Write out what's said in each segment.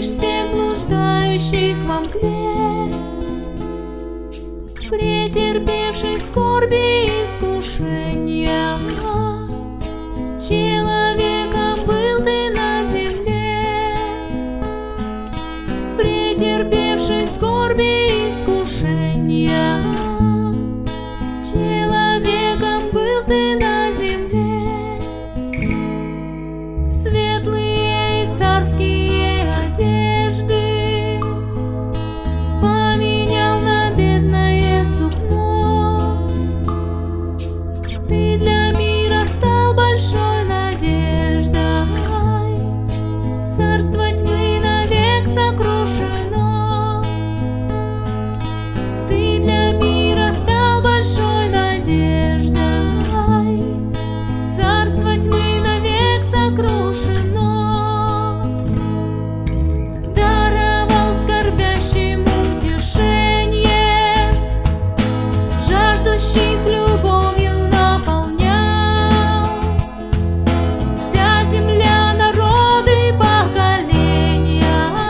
Видишь всех блуждающих во мгле, претерпевший скорби и искушения. Человеком был ты на земле, претерпевший скорби и искушения. Человеком был ты на земле. Светлые и царские одежды поменял на бедное сукно. Ты для мира стал большой надеждой. Царство тьмы навек сокрушено. Ты для мира стал большой надеждой. Царство тьмы навек сокрушено. Даровал скорбящим утешение, жаждущих любовью наполнял. Вся земля, народы, поколения,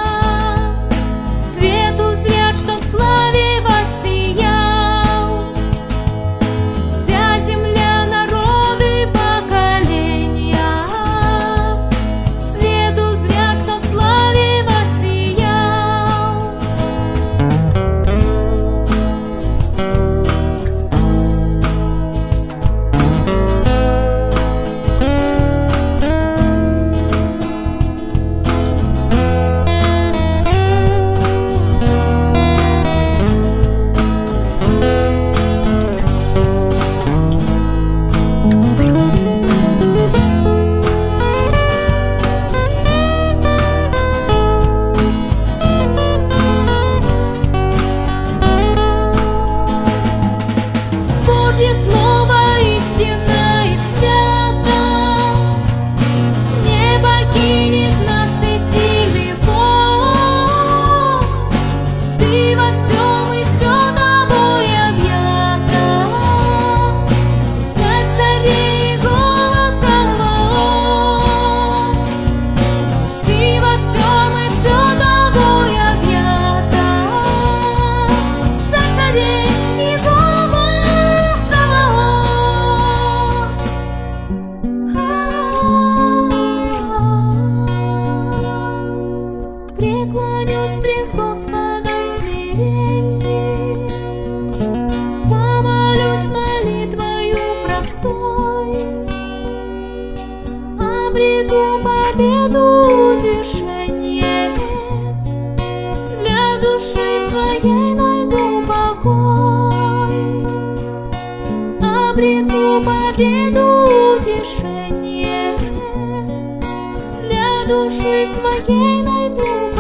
свет узрят, что в славе воссиял. Вся земля, народы, поколения, свет узрят, что в славе воссиял. Божье слово истинно и свято, не покинет нас всесильный Бог. Ты во всем и все тобой объято, Царь царей и голос Саваоф. Ты во всем и все тобой объято, Царь царей и голос преклонюсь пред Господом в смирении, помолюсь молитвою простой, обрету победу, утешение, для души своей найду покой. Обрету победу, утешение, для души своей найду